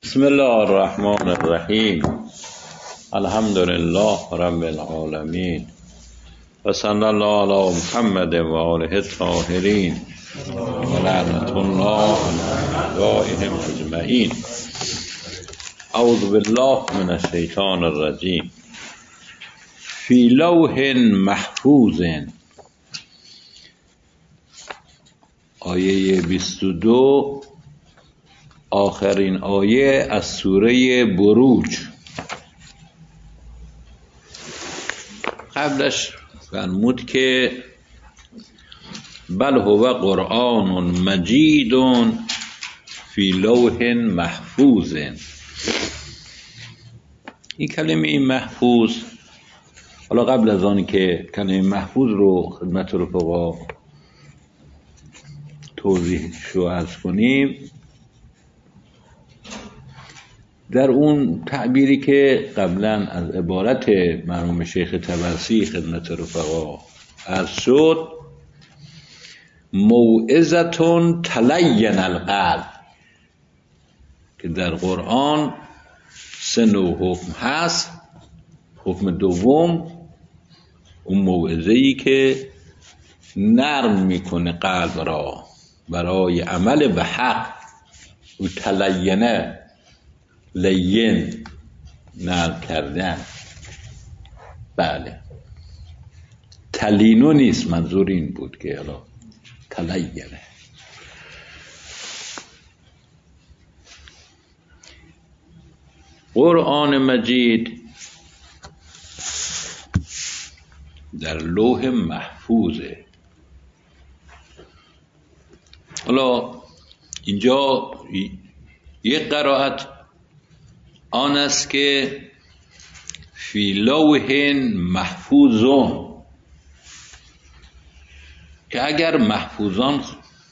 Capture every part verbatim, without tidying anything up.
بسم الله الرحمن الرحیم. الحمد لله رب العالمین و صلی الله علی محمد و آله الطاهرین و لعنت الله علی اعدائهم اجمعین. اعوذ بالله من الشیطان الرجیم. فی لوح محفوظ. آیه بیست و دو، آخرین آیه از سوره بروج. قبلش فرمود که بل هو قرآن مجید فی لوح محفوظ. این کلمه این محفوظ، حالا قبل از آن که کلمه محفوظ رو خدمت رفقا توضیح شو عرض کنیم، در اون تعبیری که قبلا از عبارت مرحوم شیخ طبرسی خدمت رفقا عرض شد، موعظتون تلین القلب، که در قرآن سه نوع حکم هست. حکم دوم اون موعظه‌ای که نرم میکنه قلب را برای عمل به حق. او تلینه، لین، نرم کردن. بله، تلینو نیست، منظور این بود که حالا تلینه. قرآن مجید در لوح محفوظه. حالا اینجا یک قرائت آن است که فی لوح محفوظون، که اگر محفوظان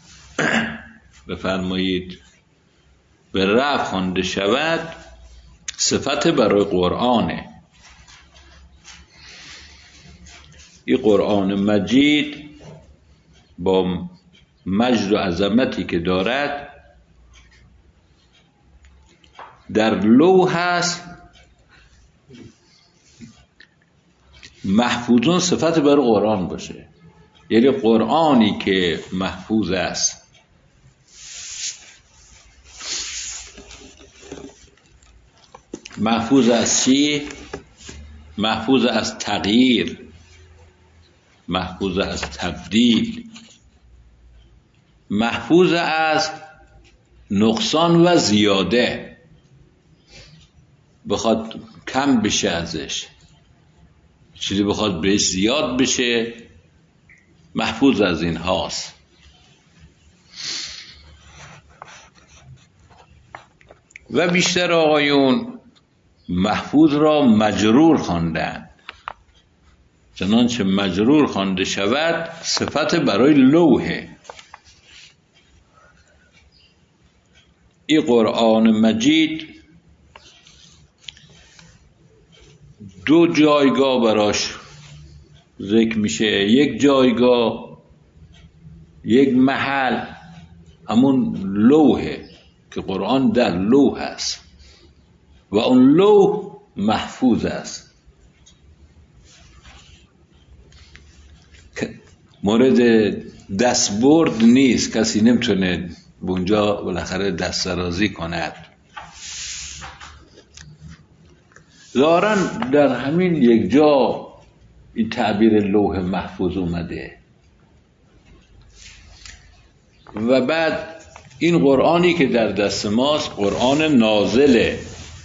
بفرمایید به رفع خوانده شود، صفت برای قرآنه. این قرآن مجید با مجد و عظمتی که دارد در لوح هست. محفوظون صفت برای قرآن باشه، یعنی قرآنی که محفوظ است. محفوظ از چی؟ محفوظ از تغییر، محفوظ از تبدیل، محفوظ از نقصان و زیاده، بخواد کم بشه ازش، چیزی بخواد بهش زیاد بشه، محفوظ از این هاست. و بیشتر آقایون محفوظ را مجرور خواندن، چنانچه مجرور خوانده شود صفت برای لوحه. این قرآن مجید دو جایگاه براش ذکر میشه. یک جایگاه، یک محل، همون لوحه که قرآن در لوح است و اون لوح محفوظ است. مورد دستبرد نیست، کسی نمیتونه به اونجا بالاخره دسترازی کند. ظاهراً در همین یک جا این تعبیر لوح محفوظ اومده. و بعد این قرآنی که در دست ماست قرآن نازله،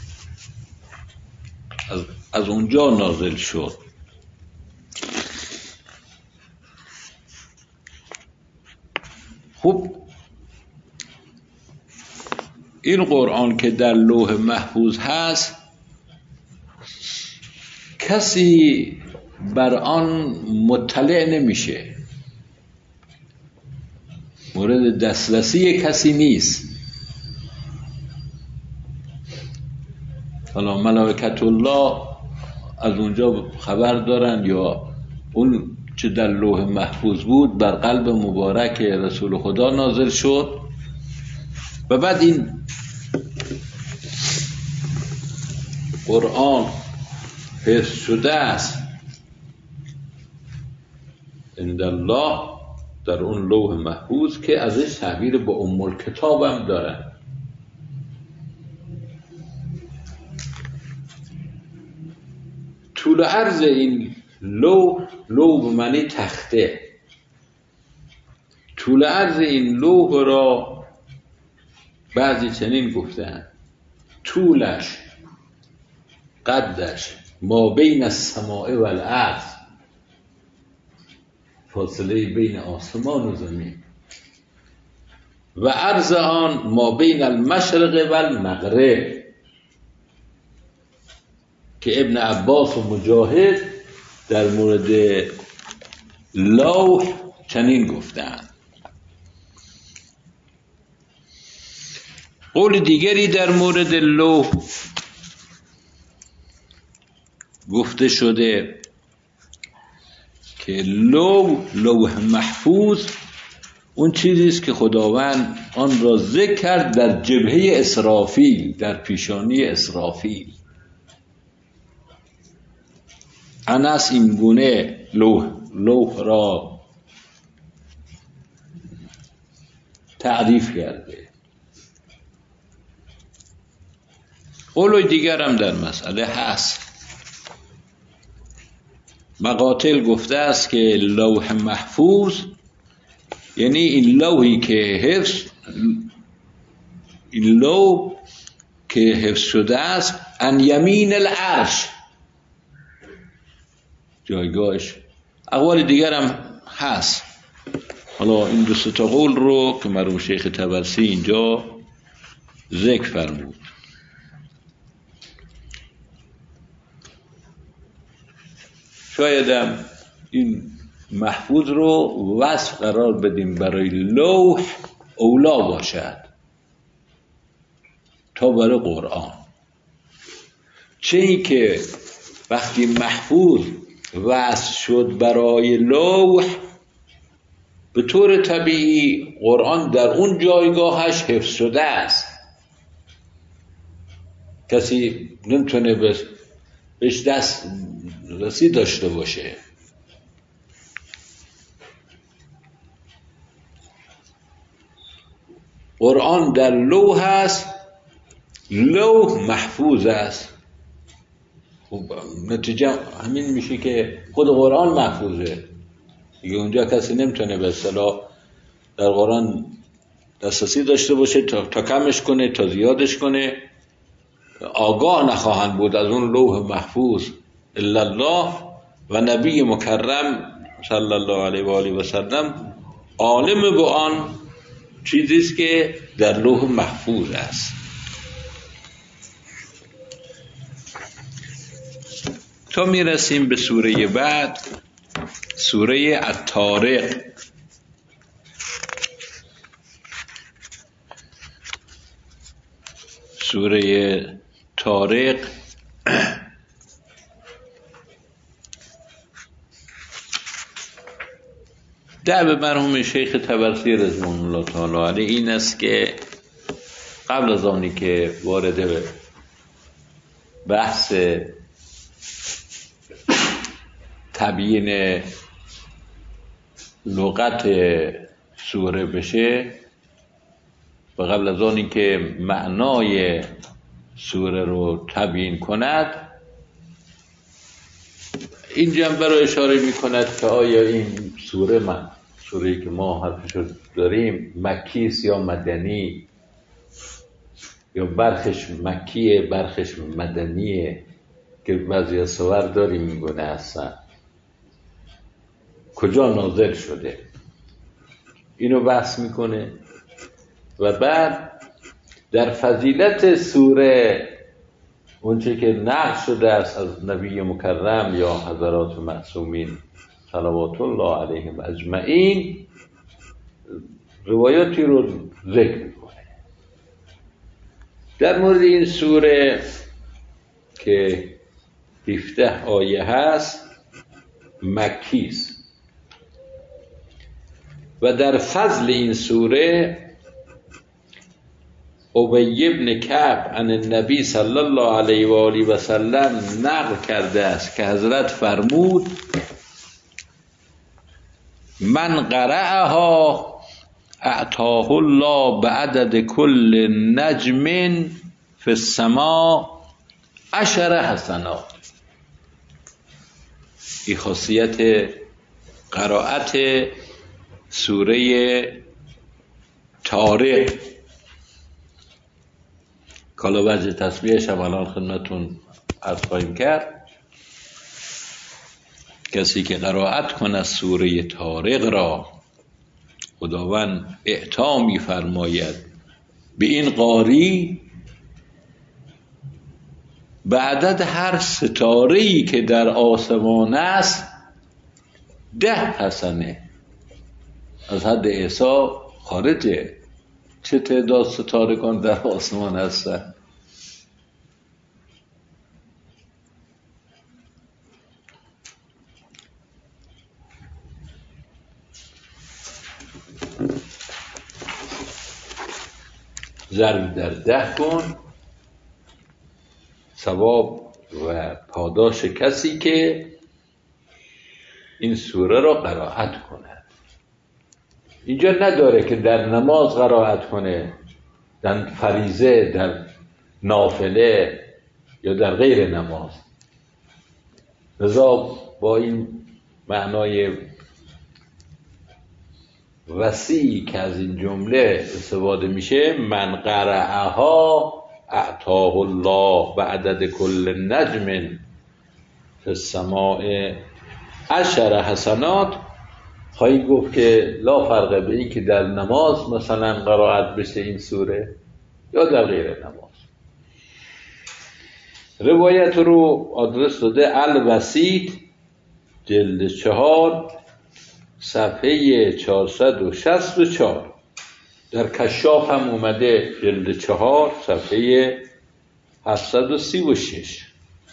از, از اونجا نازل شد. خب این قرآن که در لوح محفوظ هست، کسی بر آن مطلع نمیشه، مورد دسترسی کسی نیست. حالا ملائکت الله از اونجا خبر دارن، یا اون چه در لوح محفوظ بود بر قلب مبارک رسول خدا نازل شد. و بعد این قرآن حفظ شده است عند الله در اون لوح محفوظ که ازش تعبیر با ام الکتاب هم دارن. طول عرض این لوح، لوح معنی تخته، طول عرض این لوح را بعضی چنین گفتن طولش قدش ما بین السماء و الارض، فاصله بین آسمان و زمین، و عرض آن ما بین المشرق و المغرب، که ابن عباس و مجاهد در مورد لوح چنین گفتند. قول دیگری در مورد لوح گفته شده که لوح لوح محفوظ اون چیزی است که خداوند آن را ذکر کرد در جبهه اسرافیل، در پیشانی اسرافیل. انس این گونه لوح لوح را تعریف کرده. قول دیگر هم در مسئله هست. مقاتل گفته است که لوح محفوظ یعنی این لوحی که حفظ این لوح که حفظ شده است ان یمین العرش، جایگاهش. اقوال دیگر هم هست. حالا این دو تا قول رو که مرحوم شیخ طبرسی اینجا ذکر فرمود. شایدم این محفوظ رو وصف قرار بدیم برای لوح اولا باشد تا برای قرآن، چه این که وقتی محفوظ وصف شد برای لوح به طور طبیعی قرآن در اون جایگاهش حفظ شده است، کسی نمیتونه بهش دست رسی داشته باشه. قرآن در لوح است، لوح محفوظ است. خب نتیجه همین میشه که خود قرآن محفوظه دیگه، اونجا کسی نمیتونه به اصطلاح در قرآن دسترسی داشته باشه تا, تا کمش کنه تا زیادش کنه. آگاه نخواهند بود از اون لوح محفوظ الا الله و نبی مکرم صلی الله علیه و آله و سلم عالم به آن چیزی است که در لوح محفوظ است. تا میرسیم به سوره بعد، سوره الطارق. سوره طارق دعوه مرحوم شیخ طبرسی رضوان الله تعالی علیه این است که قبل از آنی که وارد بحث تبیین لغت سوره بشه و قبل از آنی که معنای سوره رو تبیین کند، این جنبه رو اشاره می کند که آیا این سوره من سوره‌ای که ما حرفش رو داریم مکیست یا مدنی، یا برخش مکیه برخش مدنیه، که بعضی از سور داریم این گونه هستن، کجا نازل شده، اینو بحث میکنه. و بعد در فضیلت سوره اونچه که نقل شده است از نبی مکرم یا حضرات معصومین صلوات الله علیهم اجمعین روایاتی رو ذکر میکنه. در مورد این سوره که هفده آیه هست مکی است و در فضل این سوره ابی بن کعب عن النبی صلی الله علیه و آله و سلم نقل کرده است که حضرت فرمود من قرأها اعطاه الله بعدد کل نجم فی السماء عشر حسنات. این خاصیت قرائت سوره طارق. کالا وجه تصویهش هم الان خدمتون عرض خواهیم کرد. کسی که قرائت کنه سوره طارق را خداوند اعطا می فرماید به این قاری به عدد هر ستاره‌ای که در آسمان است ده حسنه. از حد احصا خارجه چه تعداد ستارگان در آسمان هستن. ضرب در ده کن ثواب و پاداش کسی که این سوره را قرائت کند. اینجا نداره که در نماز قرائت کنه، در فریضه، در نافله یا در غیر نماز. لذا با این معنای وسیعی که از این جمله استفاده میشه، من قرأها اعطاه الله بعدد کل نجم فی السماء عشر حسنات، خواهی گفت که لا فرقه به این که در نماز مثلا قرائت بشه این سوره یا در غیر نماز. روایت رو آدرس داده الوسیط جلد چهار صفحه چهارصد و شصت و چهار. در کشاف هم اومده جلد چهار صفحه هفتصد و سی و شش.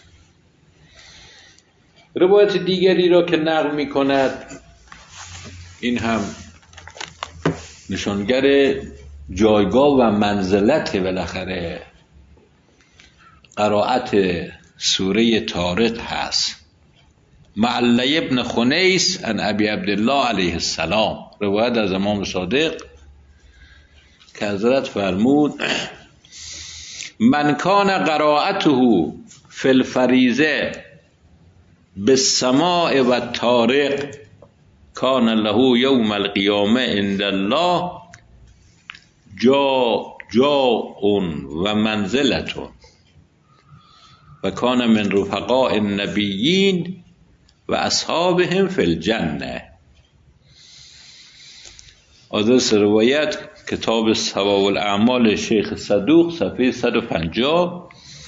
روایت دیگری را که نقل می کند این هم نشانگر جایگاه و منزلت بالاخره قرائت سوره طارق هست. معلی ابن خنیس عن ابی عبدالله علیه السلام، روایت از امام صادق که حضرت فرمود من کان قرائته فی الفریضه بالسماء و الطارق کان له یوم القیامه عند الله جا جاء و منزلت و کان من رفقاء النبیین و اصحابهم فی الجنه. آدرس روایت کتاب ثواب الاعمال شیخ صدوق صفحه صد و پنجاه.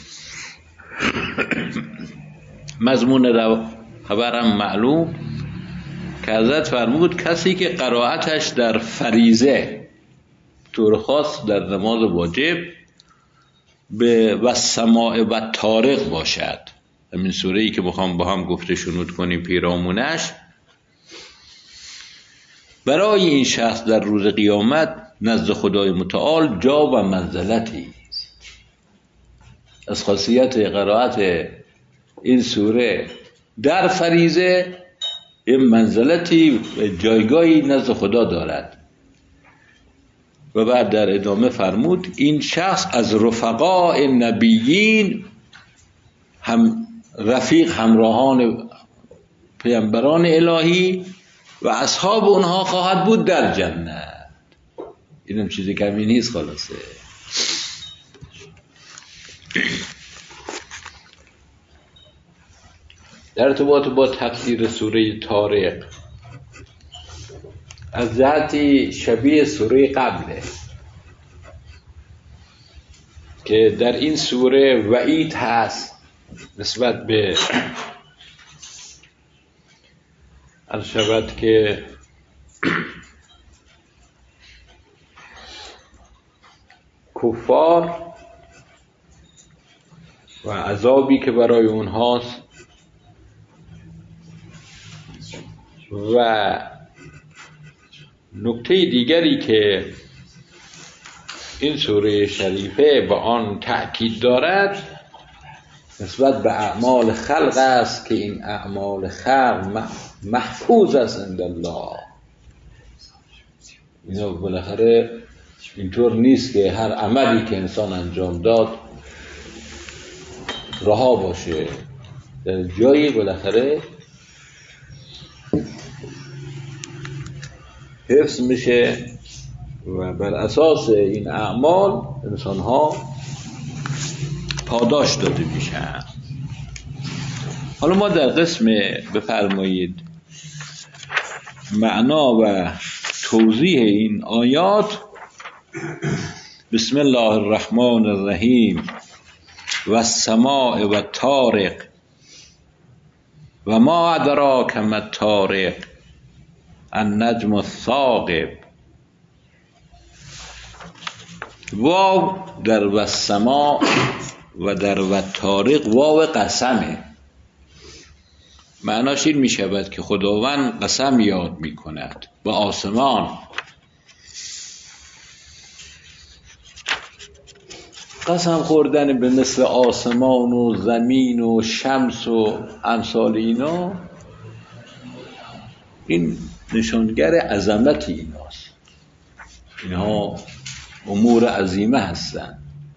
مضمون خبرم معلوم که حضرت فرمود کسی که قرائتش در فریضه طور خاص در نماز واجب به والسماء و طارق باشد، همین سوره‌ای که میخوام با هم گفته شنود کنیم پیرامونش، برای این شخص در روز قیامت نزد خدای متعال جا و منزلتی. از خاصیت قرائت این سوره در فریضه این منزلتی جایگاهی نزد خدا دارد. و بعد در ادامه فرمود این شخص از رفقاء نبیین، هم رفیق همراهان پیامبران الهی و اصحاب اونها خواهد بود در جنت. اینم چیزی کمی نیست. خلاصه در ارتباط با تفسیر سوره طارق از جهتی شبیه سوره قبله که در این سوره وعید هست نسبت به عرض شود که کفار و عذابی که برای اونهاست و نکته دیگری که این سوره شریفه با آن تأکید دارد نسبت به اعمال خلق است که این اعمال خلق محفوظ است عند الله. اینا بالاخره اینطور نیست که هر عملی که انسان انجام داد رها باشه، در جایی بالاخره حفظ میشه و بر اساس این اعمال انسان ها پاداش داده میشن. حالا ما در قسم بفرمایید معنا و توضیح این آیات، بسم الله الرحمن الرحیم و السماء و الطارق و ما ادراک ما الطارق النجم الثاقب. واو در و السماء و در و الطارق واو قسمه، معناش این می شود که خداوند قسم یاد می کند به آسمان. قسم خوردن به مثل آسمان و زمین و شمس و امثال اینا، این نشانگر عظمت ایناست. اینها امور عظیمه هستند.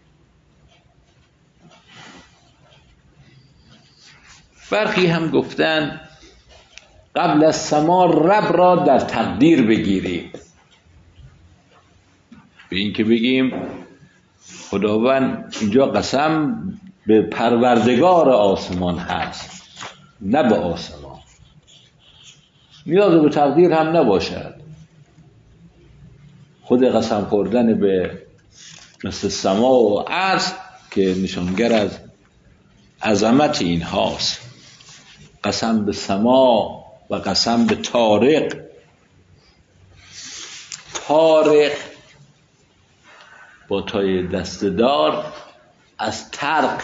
برخی هم گفتن قبل از سما رب را در تقدیر بگیریم، به این که بگیم خداوند اینجا قسم به پروردگار آسمان هست، نه به آسمان. نیاز به تقدیر هم نباشد. خود قسم خوردن به مثل سما و عرض که نشانگر از عظمت این هاست. قسم به سما و قسم به طارق. طارق با تای دستدار از طرق،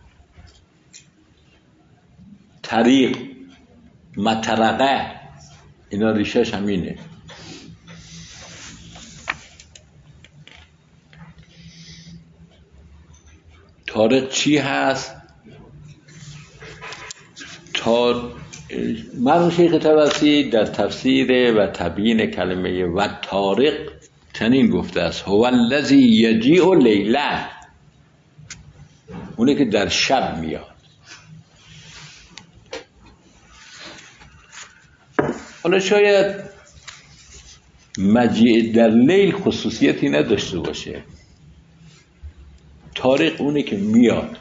طریق، مطرقه، اینا ریشش همینه. طارق چی هست؟ تار... مرحوم شیخ طبرسی در تفسیر و تبیین کلمه و طارق چنین گفته است: هو الذی یجیء لیلا، اونه که در شب میاد. حالا شاید مجیء در لیل خصوصیتی نداشته باشه، طارق اونه که میاد.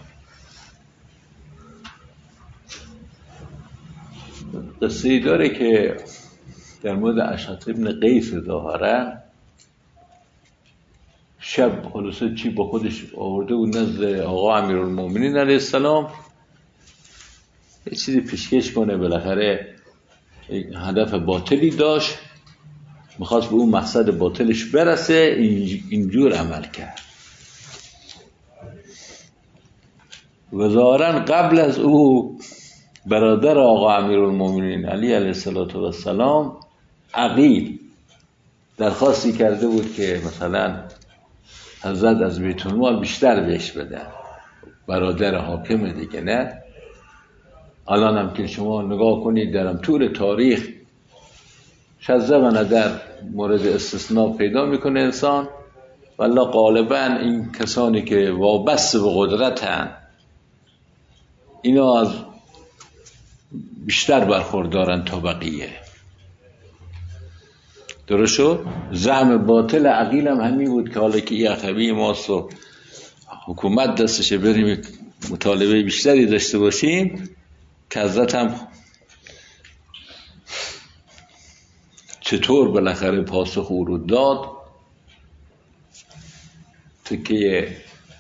قصه داره که در مورد اشعث ابن قیس ظاهرا شب خلاصه چی با خودش آورده بود نزد آقا امیرالمومنین علیه السلام، یه چیزی پیشکش کنه، بالاخره هدف باطلی داشت، میخواست به اون مقصد باطلش برسه، اینجور عمل کرد. و ظاهرا قبل از او برادر آقا امیرالمومنین علی علیه السلام عقیل درخواستی کرده بود که مثلا حضرت از بیت المال بیشتر بهش بدن، برادر حاکم دیگه نه. الان هم که شما نگاه کنید درم طول تاریخ شذ و ندر مورد استثناء پیدا میکنه انسان، والله غالبا این کسانی که وابسته به قدرتن اینا از بیشتر برخوردارن تا بقیه. درست شد؟ زعم باطل عقیل هم همین بود که حالا که این عقبی ماست و حکومت دستشه بریم مطالبه بیشتری داشته باشیم، که حضرت هم چطور بالاخره پاسخ او رو داد، تکه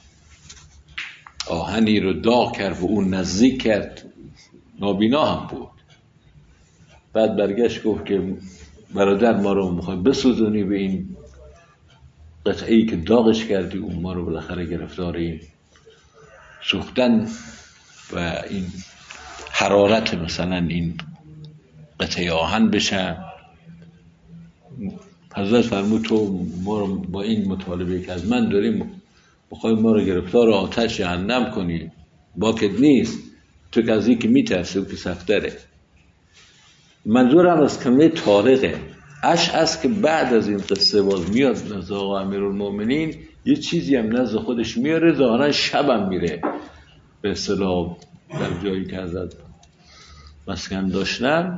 آهنی رو داغ کرد و اون نزدیک کرد، نابینا هم بود. بعد برگشت گفت که برادر ما رو میخوای بسوزونی به این قطعه‌ای که داغش کردی، اون ما رو بالاخره گرفتار این سوختن و این حرارت مثلا این قطعه آهن بشن. حضرت فرمود تو ما رو با این مطالبه که از من داریم بخوای ما رو گرفتار آتش جهنم کنی، باکت نیست، تو که از این که میترسه او که سختره. منظورم از کلمه طارقه اشعث که بعد از این قصه باز میاد نزد آقا امیرالمومنین، یه چیزی هم نزد خودش میاره، ظاهرا شبم میره به اصطلاح در جایی که حضرت مسکن داشتن،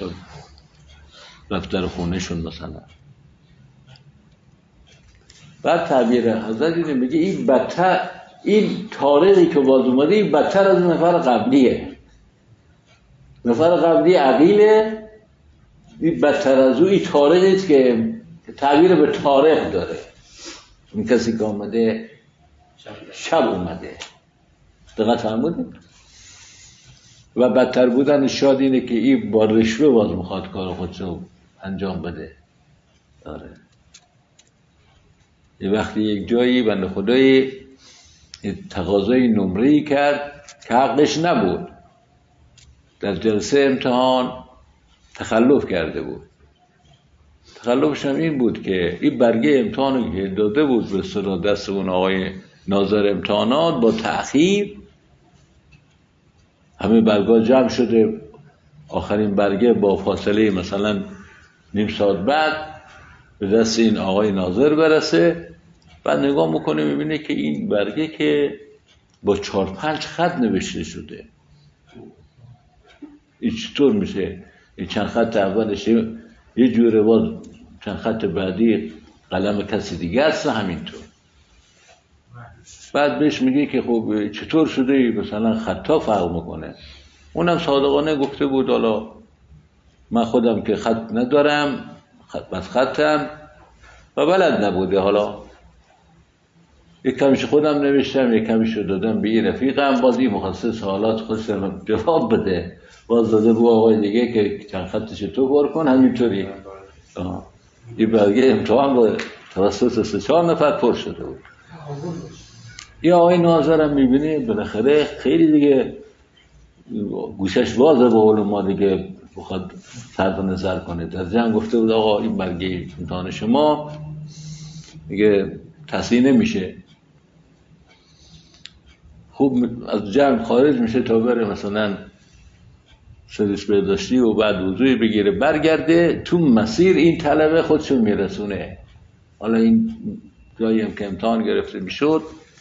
دفتر خونهشون مثلا. بعد تعبیر حضرت اینه میگه این بدتر، این طارقی که باز اومده این بدتر از نفر قبلیه. نفر قبلی عقیله، این بدتر از او این طارقیست که تعبیر به طارق داره. این کسی که آمده شب اومده، دقت فرمودید؟ و بدتر بودن شاد اینه که این با رشوه باز میخواد کار خودشو انجام بده. آره. یه وقتی یک جایی بنده خدایی تقاضای نمره‌ای کرد که حقش نبود، در جلسه امتحان تخلف کرده بود. تخلفش هم این بود که این برگه امتحانی که داده بود به اصطلاح دست اون آقای ناظر امتحانات با تأخیر، همه برگاه جمع شده، آخرین برگه با فاصله مثلا نیم ساعت بعد به دست این آقای ناظر برسه. بعد نگاه میکنه میبینه که این برگه که با چهار پنج خط نوشته شده. این چطور میشه؟ این چند خط اولش یه جوره، باز چند خط بعدی قلم کسی دیگه است همینطور. بعد بهش میگه که خب چطور شده مثلا خطا فرق میکنه؟ اونم صادقانه گفته بود حالا من خودم که خط ندارم، خط بس خطم و بلد نبوده، حالا یک کمیش خودم نوشتم، یک کمیش رو دادم به این رفیقم، باز این مخصص حالات خودشم جواب بده، باز داده بود آقای دیگه که چند خطش تو بار کن همینطوری. این برگه امتحان با توسط سه چهار نفر پر شده بود. یا آقای ناظرم میبینی بالاخره خیلی دیگه گوشش بازه به قول ما دیگه بخواد صرف نظر کنه. در جمع گفته بود آقا این برگه امتحان شما دیگه تصحیح نمیشه. خوب از جمع خارج میشه تا بره مثلا سرش برداشتی و بعد وضوعی بگیره برگرده، تو مسیر این طلبه خودشون میرسونه. حالا این جایی هم که امتحان گرفته میشد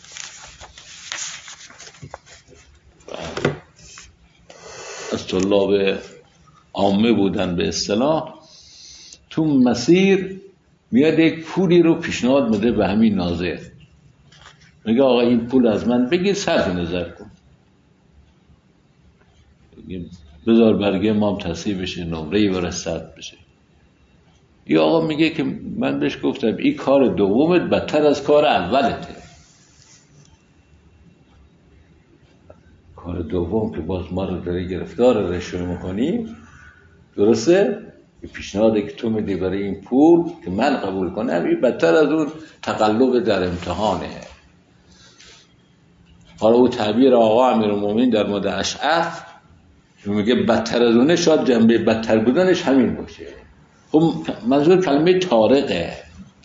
از طلاب عامه بودن به اصطلاح، تو مسیر میاد یک پولی رو پیشنهاد میده به همین ناظر، میگه آقا این پول از من بگیر صرف نظر کن، بذار برگه ما هم تصحیح بشه، نمره‌ای برسد بشه. یا آقا میگه که من بهش گفتم این کار دومت بدتر از کار اولته. کار دوم که باز ما رو داری گرفتار رشوه میکنی، درسته؟ پیشنهادی که تو میدی برای این پول که من قبول کنم این بدتر از اون تقلب در امتحانه. حالا او تعبیر آقا امیرالمومنین در مورد اشعث میگه بدتر از اونه، شاید جنبه بدتر بودنش همین باشه. خب منظور کلمه طارقه،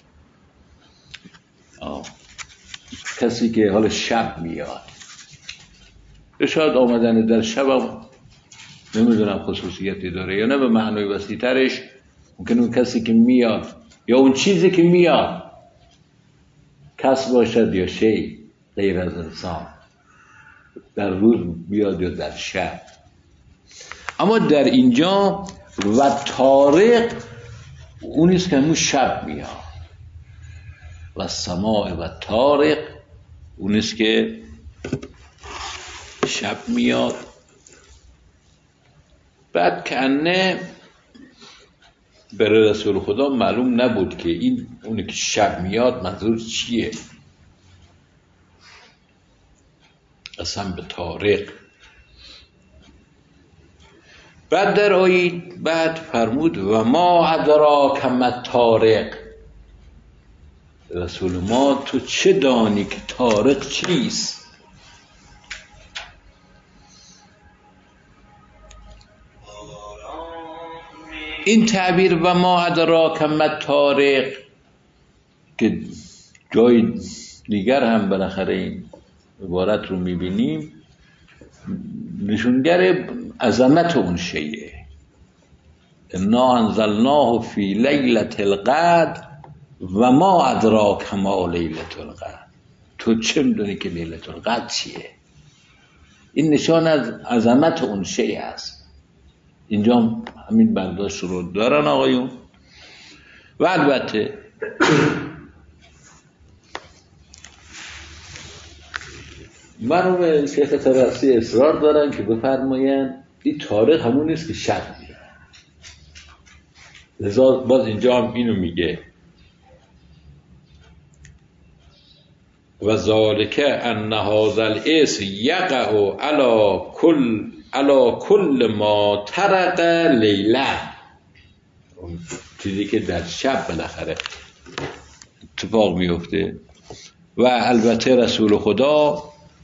آه. کسی که حالا شب میاد، شاید آمدن در شب هم نمیدونم خصوصیتی داره یا نه، به معنای وسیع ترش ممکن اون کسی که میاد یا اون چیزی که میاد کس باشد یا شی غیر از انسان، در روز بیاد یا در شب. اما در اینجا و طارق اونیست که همون شب میاد، و سماع و طارق اونیست که شب میاد. بعد کنه برای رسول خدا معلوم نبود که این اونی که شب میاد منظور چیه، اصلا به طارق. بعد در آیه بعد فرمود و ما ادراک ما طارق، رسول ما تو چه دانی که طارق چیست؟ این تعبیر و ما ادراک ما طارق که جای دیگر هم بالاخره این عبارت رو میبینیم، نشونگر عظمت اون شیء. انا انزلناه فی لیلة القدر و ما ادراک ما لیلة القدر. تو چه میدونی که لیلة القدر چیه؟ این نشان از عظمت اون شیء است. اینجا همین برداشت رو دارن آقایون. و البته مرحوم شیخ طبرسی اصرار دارن که بفرماین این طارق همون نیست که شب میره. لذا باز اینجا هم اینو میگه و ذالک ان هذا الاسم یقع علی کل علی کل ما طرق لیلا، چیزی که در شب بالاخره اتفاق میفته. و البته رسول خدا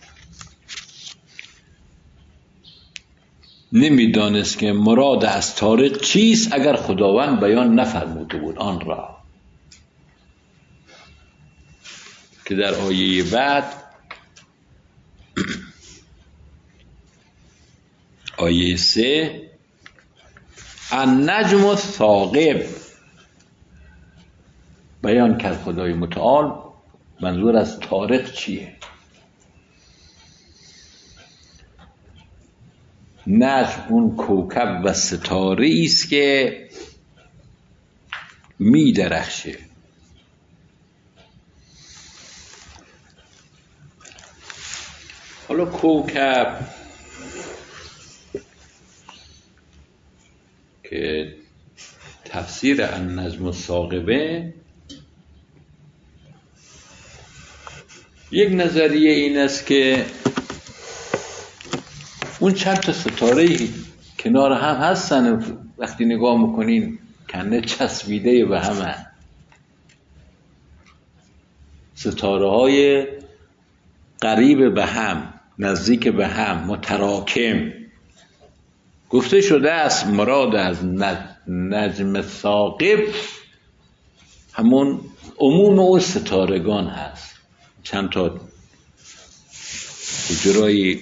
نمیدانست که مراد از طارق چیست اگر خداوند بیان نفرموده بود آن را، که در آیه بعد آیه سه النجم الثاقب بیان کرد خدای متعال منظور از طارق چیه. نجم اون کوکب و ستاره است که می درخشه. حالا کوکب که تفسیر النجم الثاقبه، یک نظریه این است که اون چند تا ستاره‌ای کنار هم هستن وقتی نگاه میکنین کنه چسبیده به همه، ستاره های قریب به هم، نزدیک به هم، متراکم. گفته شده است مراد از نجم ثاقب همون عموم اون ستارگان هست. چند تا جرایی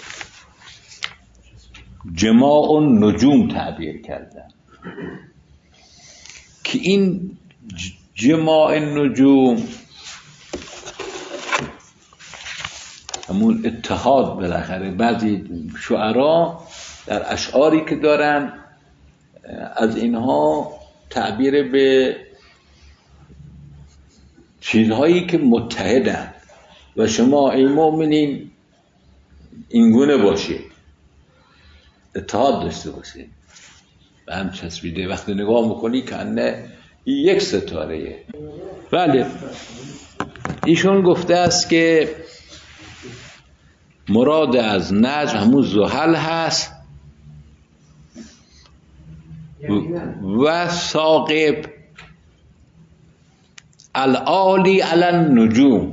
جماع النجوم تعبیر کردن که این جماع النجوم همون اتحاد بالاخره. بعضی شعرا در اشعاری که دارن از اینها تعبیر به چیزهایی که متحدن و شما ای مؤمنین اینگونه باشید، اتحاد داشته باشید و هم چسبیده. وقتی نگاه میکنی که انه یک ستاره. بله ایشون گفته است که مراد از نجم همون زحل هست و ثاقب العالی علی النجوم.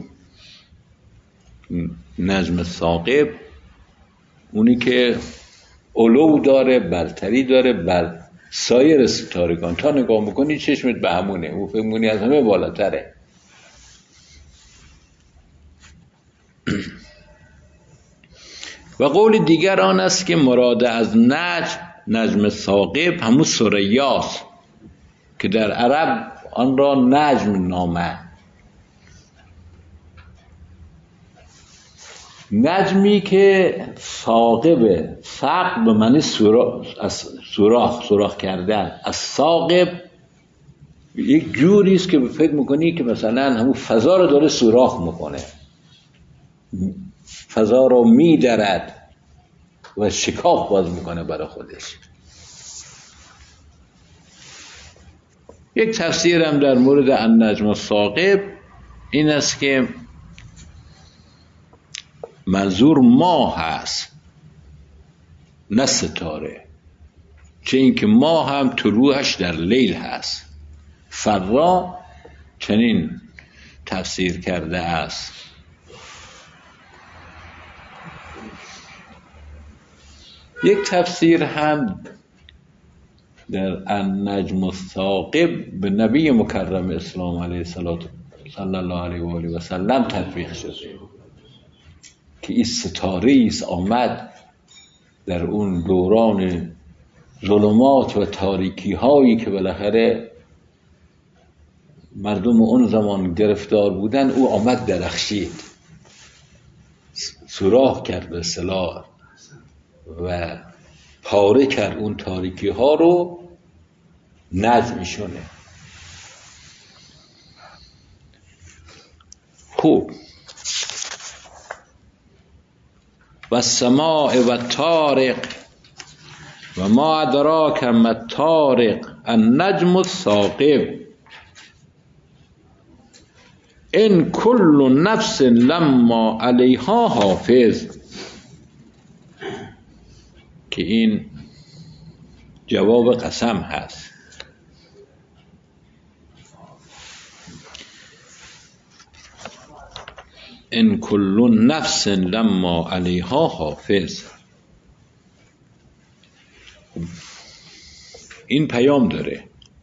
نجم ثاقب اونی که علو داره، برتری داره بر سایر ستارگان. تا نگاه میکنی چشمت به همونه، او فکر میکنی از همه بالاتره. و قول دیگر آن است که مراد از نجم نجم ثاقب همون ثریاست که در عرب آن را نجم نامه. نجمی که ثاقب، ثقب به معنی سوراخ، سوراخ سوراخ کردن. از ثاقب یک جوری است که فکر میکنی که مثلا همون فضا رو داره سوراخ میکنه، فضا رو میدرد و شکاف باز میکنه برای خودش. یک تفسیر هم در مورد النجم الثاقب این است که منظور ماه هست نه ستاره، چه اینکه ماه هم طلوعش در لیل هست. فرا چنین تفسیر کرده است. یک تفسیر هم در النجم الثاقب به نبی مکرم اسلام علیه الصلاة صلی الله علیه و آله و سلم تطبیق شده که این ستاره است آمد در اون دوران ظلمات و تاریکی هایی که بالاخره مردم اون زمان گرفتار بودن، او آمد درخشید، سوراخ کرد به اصطلاح و پاره کرد اون تاریکی ها رو، نجم شونه. خوب و السماء و الطارق و ما ادراک ما الطارق النجم الثاقب ان کل نفس لما علیها حافظ. که این جواب قسم هست. ان کل نفس لما علیها حافظ. این پیام داره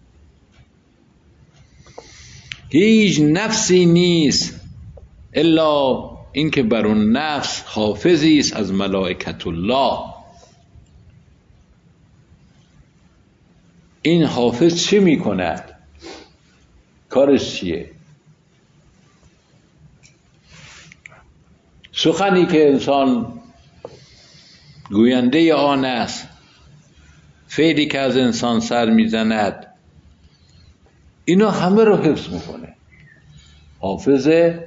هیچ نفسی نیست الا اینکه بر اون نفس حافظی است از ملائکت الله. این حافظ چی می کند؟ کارش چیه؟ سخنی که انسان گوینده آن است، فعلی که از انسان سر میزند، اینا همه رو حفظ میکنه. حافظ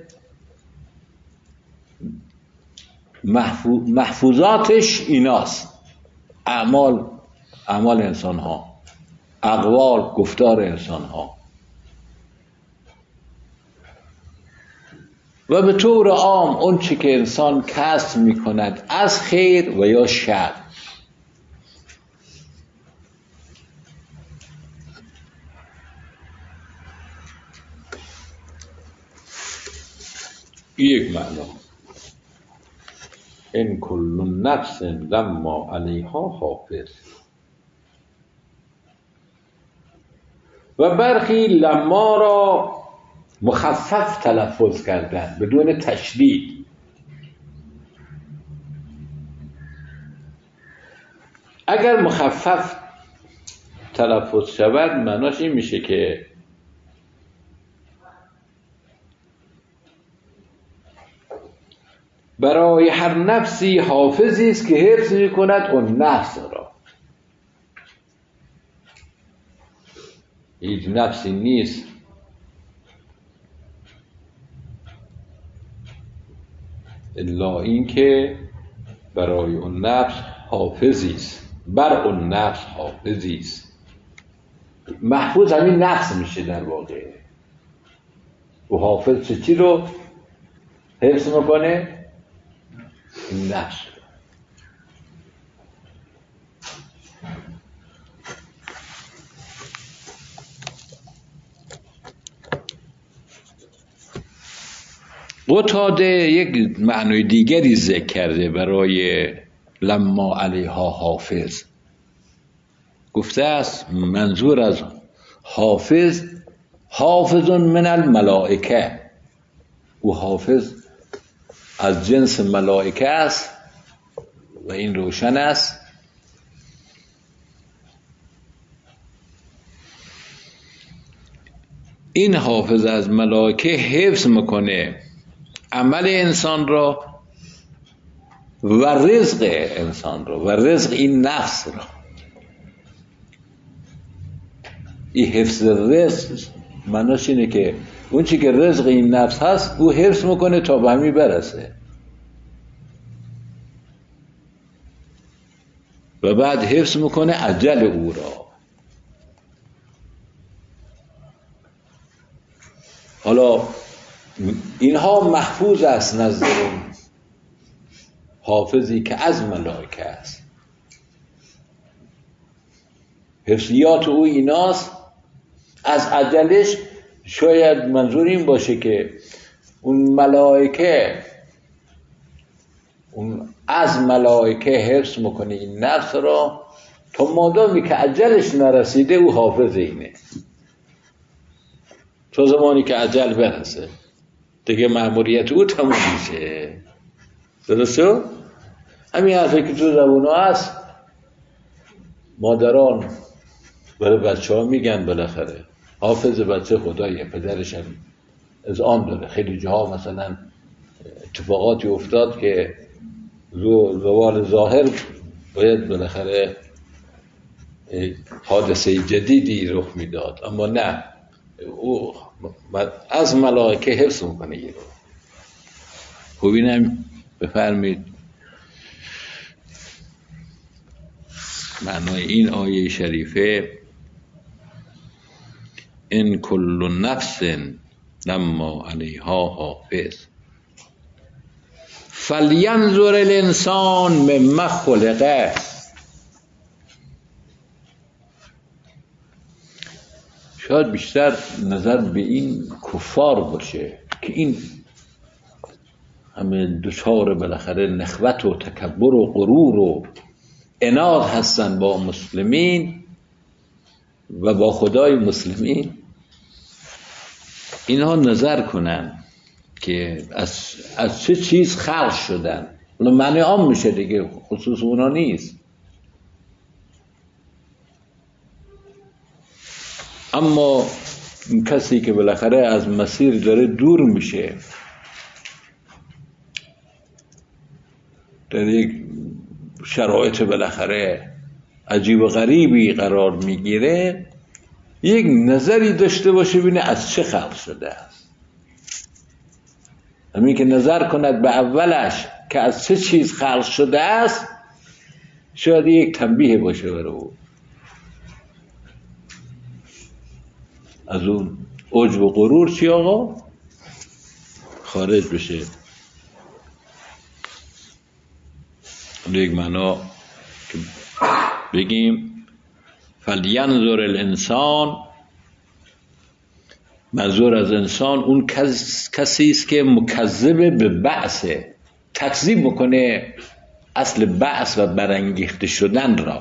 محفوظ محفوظاتش ایناست: اعمال اعمال انسان ها، اقوال گفتار انسان ها، و به طور عام اون چی که انسان کسب میکند از خیر و یا شر. یک معنا ان کل نفس لما علیها حافظ. و برخی لما را مخفف تلفظ کردن بدون تشدید. اگر مخفف تلفظ شود معناش این میشه که برای هر نفسی حافظی است که حفظ میکند اون نفس را. هیچ نفسی نیست الا این که برای اون نفس حافظی است، بر اون نفس حافظی است. محفوظ همین نفس میشه در واقع. و حافظ چه چی رو حفظ میکنه؟ این نفس. قتاده یک معنی دیگری ذکر کرده برای لما علیها حافظ. گفته است منظور از حافظ حافظ من الملائکه. او حافظ از جنس ملائکه است و این روشن است. این حافظ از ملائکه حفظ میکنه عمل انسان را و رزق انسان را و رزق این نفس را. این حفظ رزق معناش اینه که اون چی که رزق این نفس هست او حفظ میکنه تا به همین برسه و بعد حفظ میکنه اجل او را. حالا اینها محفوظ است نزد اون حافظی که از ملائکه است. حفظیات او ایناست. از اجلش شاید منظور این باشه که اون ملائکه اون از ملائکه حفظ میکنه این نفس را تا مادامی که اجلش نرسیده او حافظ اینه. تا زمانی که اجل برسه دیگه مأموریت او تموم میشه. درسته؟ همین حرفی که تو زبون ها هست، مادران برای بچه ها میگن بالاخره حافظ بچه خدایه، پدرش هم از آن داره. خیلی جاها مثلا اتفاقاتی افتاد که زوال ظاهر باید بالاخره حادثه جدیدی رخ میداد، اما نه، او از ملائکه حفظ میکنه. یه رو خوبینم بفرمید معنای این آیه شریفه: ان کل نفس لما علیها حافظ فلینظر الانسان مما خلق. شاید بیشتر نظر به این کفار باشه که این همه دچار بالاخره نخوت و تکبر و غرور و عناد هستن با مسلمین و با خدای مسلمین. اینها نظر کنن که از, از چه چیز خلق شدن. معنی عام میشه دیگه، خصوص اونا نیست. اما این کسی که بالاخره از مسیر داره دور میشه، در یک شرایط بالاخره عجیب و غریبی قرار میگیره، یک نظری داشته باشه ببینه از چه خلق شده است. همین که نظر کند به اولش که از چه چیز خلق شده است، شاید یک تنبیه باشه برای او، از اون عجب و غرور چی آقا خارج بشه. یک معنا که بگیم فلینظر الانسان، منظور از انسان اون کسی است که مکذب به بعث، تکذیب میکنه اصل بعث و برانگیخته شدن را،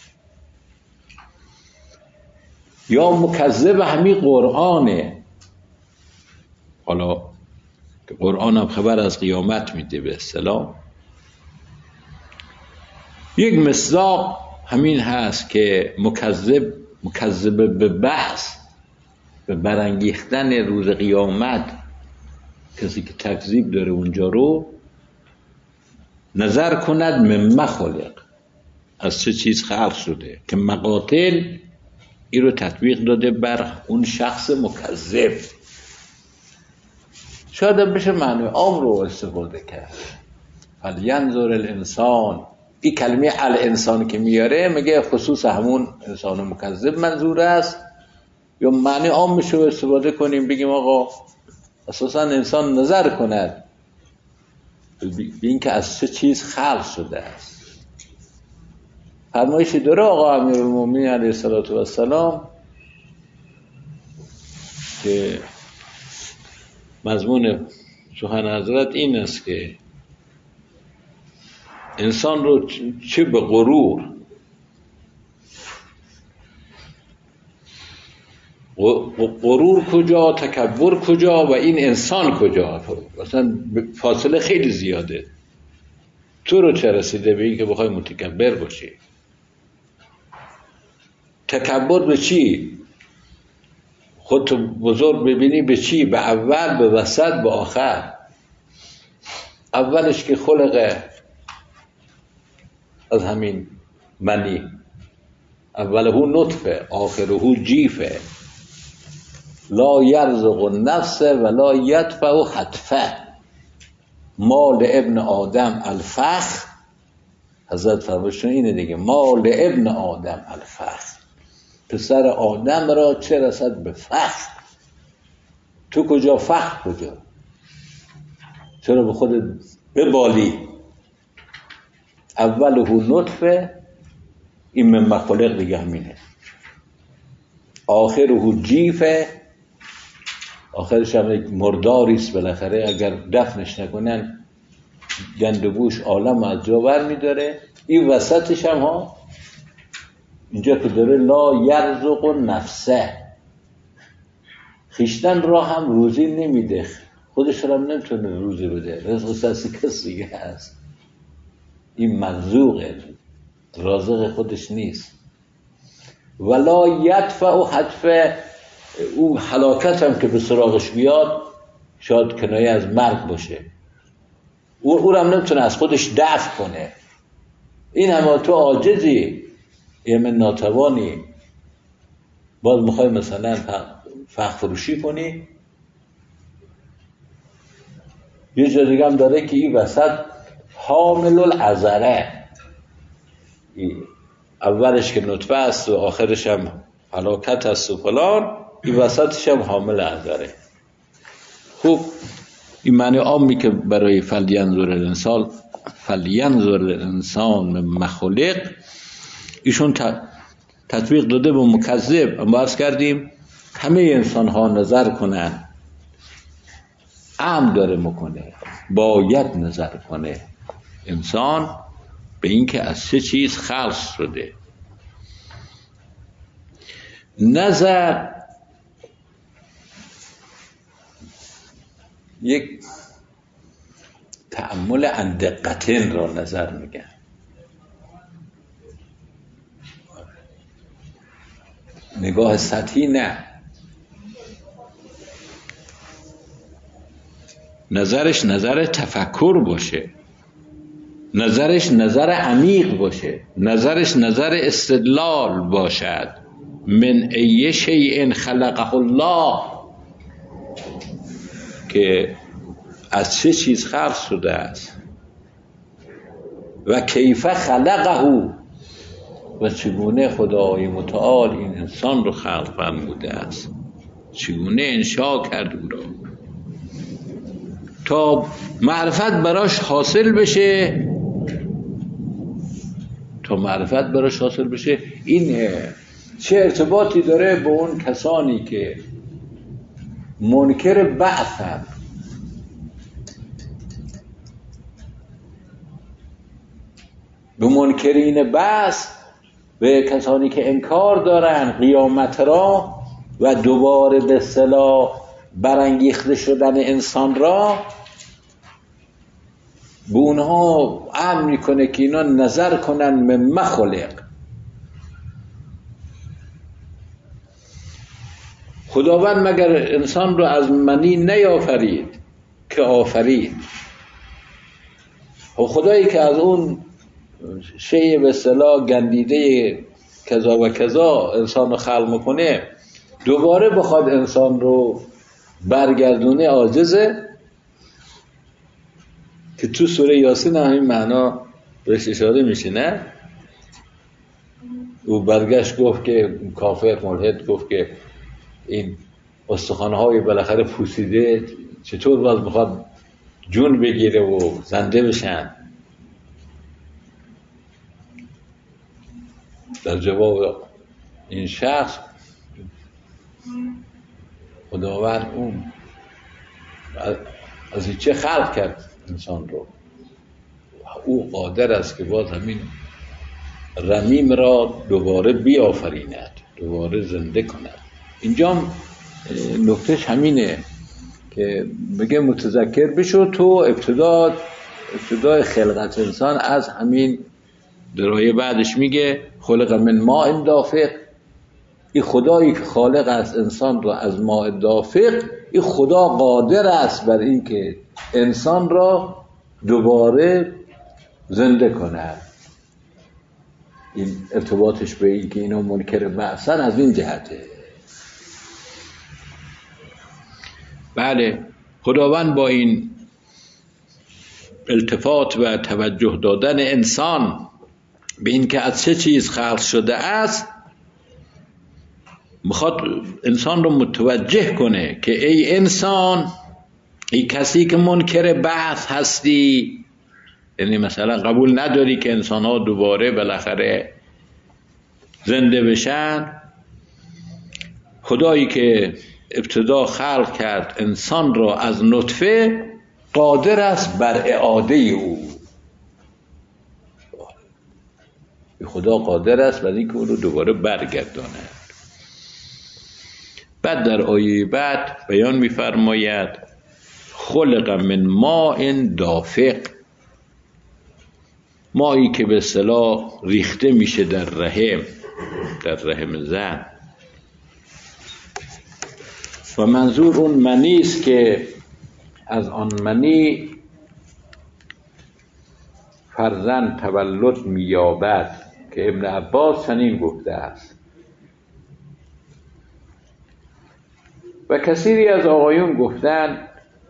یا مکذب همین قرآنه. حالا قرآن هم خبر از قیامت میده به اصطلاح. یک مصداق همین هست که مکذب مکذب به بعث، به برانگیختن روز قیامت، کسی که تکذیب داره اونجا رو، نظر کند مما خلق، از چه چیز خلق شده، که مقاتل این رو تطبیق داده بر اون شخص مکذب. شاید بشه معنی عام رو استفاده کرد. فلینظر الانسان، این کلمه الانسان که میاره میگه خصوص همون انسان مکذب منظور است، یا معنی عام میشه استفاده کنیم بگیم آقا اساسا انسان نظر کند به این که از چه چیز خلق شده است. فرمایشی داره آقا امیرالمومنین علیه الصلاة و السلام که مضمون سخن حضرت این است که انسان رو چه به غرور، غرور کجا، تکبر کجا و این انسان کجا، مثلا فاصله خیلی زیاده. تو رو چه رسیده به این که بخوای متکبر باشی؟ تکبر به چی؟ خودتو بزرگ ببینی به چی؟ به اول، به وسط، به آخر. اولش که خلقه از همین منی، اوله نطفه آخره جیفه، لا یرزق النفس ولا یدفع حتفه، مال ابن آدم الفخر. حضرت فرمودن اینه دیگه، مال ابن آدم الفخر، پسر آدم را چه رسد به فخر. تو کجا فخر کجا؟ چرا به خودت ببالی؟ اوله نطفه، این من مخلق دیگه همینه، آخره جیفه، آخرش هم یک مرداریست بالاخره، اگر دفنش نکنن گندبوش عالم از جا بر میداره. این وسطش هم ها اینجا که داره لا یرزق نفسه، خیشتن را هم روزی نمیده، خودش را هم نمیتونه روزی بده، رزق دست کسی دیگه هست. این مرزوقه، رازق خودش نیست. ولا یدفع حتف، او هلاکت هم که به سراغش بیاد شاید کنایه از مرگ باشه، او او هم نمیتونه از خودش دفع کنه. این همه تو عاجزی، یمن ناتوانی، باز میخوای مثلا فخ فروشی کنی. یه جا دیگه هم داره که این وسط حامل العذره، اولش که نطفه است و آخرش هم هلاکت است و فلان، این وسطش هم حامل عذره. خوب این معنی عامی که برای فلینظر الانسان فلینظر الانسان مما خلق ایشون تطبیق داده به مکذب. اما عرض کردیم همه انسان ها نظر کنن، امر داره میکنه، باید نظر کنه انسان به این که از سه چیز خلق شده. نظر یک تأمل عن دقتین را نظر میگن. نگاه سطحی نه، نظرش نظر تفکر باشه، نظرش نظر عمیق باشه، نظرش نظر استدلال باشد. من ای شیء خلقه الله، که از چه چیز خلق شده است، و کیف خلقه، و چگونه خدای متعال این انسان رو خلق فرموده است، چگونه انشا کرد او را تا معرفت براش حاصل بشه، تا معرفت براش حاصل بشه. این چه ارتباطی داره با اون کسانی که منکر بعثن؟ به منکرین بعث، به کسانی که انکار دارن قیامت را و دوباره به اصطلاح برانگیخته شدن انسان را، به اونها امر میکنه که اینا نظر کنن مما خلق. خداوند مگر انسان رو از منی نیافرید که آفرید؟ و خدایی که از اون شیء به اصطلاح گندیده کذا و کذا انسان رو خلق میکنه، دوباره بخواد انسان رو برگردونه عاجزه؟ که تو سوره یاسین همین معنا بهش اشاره میشه، نه؟ او برگشت گفت که کافر ملحد گفت که این استخوان‌های بالاخره پوسیده چطور باز میخواد جون بگیره و زنده بشن؟ در جواب این شخص خداوند اون از این چه خلق کرد انسان رو، او قادر است که باز همین رمیم را دوباره بیافریند، دوباره زنده کند. اینجا نکتهش همینه که بگه متذکر بشو تو ابتدا ابتدای خلقت انسان از همین درایه. بعدش میگه خلق من ماء دافق، این خدایی که خالق است انسان را از ماء دافق، این خدا قادر است بر این که انسان را دوباره زنده کند. این ارتباطش به این که اینا منکر بعثن از این جهته. بله، خداوند با این التفات و توجه دادن انسان به این که از چه چیز خلق شده است، میخواد انسان رو متوجه کنه که ای انسان، ای کسی که منکر بعث هستی، یعنی مثلا قبول نداری که انسان ها دوباره بالاخره زنده بشن، خدایی که ابتدا خلق کرد انسان را از نطفه قادر است بر اعاده او. خدا قادر است برای اینکه اون رو دوباره برگرداند. بعد در آیه بعد بیان می‌فرماید خلق من ماء دافق، مایی که به اصطلاح ریخته میشه در رحم، در رحم زن. و منظور اون منی است که از آن منی فرزند تولد می‌یابد که ابن عباس چنین گفته است. و کثیری از آقایون گفتند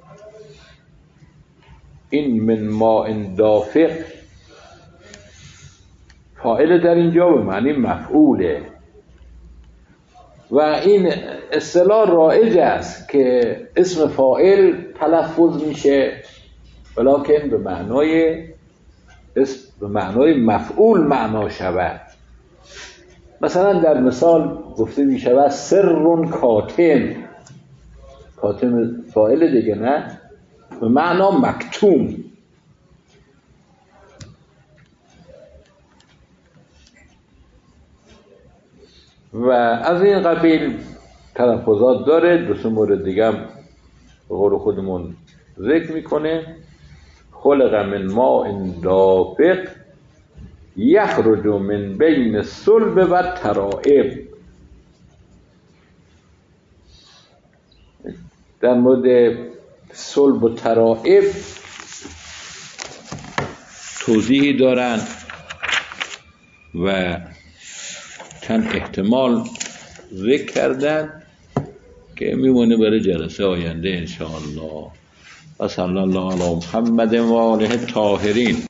این من ماء دافق فاعل در اینجا به معنی مفعوله و این اصطلاح رایج است که اسم فاعل تلفظ میشه ولکن به معنای اسم به معنای مفعول معنا شود. مثلا در مثال گفته می شود سر کاتم، کاتم فاعل دیگه نه، به معنا مکتوم. و از این قبیل تلفظات داره. دو سه مورد دیگه هم به قول خودمون ذکر میکنه. خلق من ماء دافق یخرج من بین الصلب و ترائب. در مورد صلب و ترائب توضیحی دارن و چند احتمال ذکر کردن که میمونه برای جلسه آینده انشاءالله. و صلی الله علی محمد و آله الطاهرین.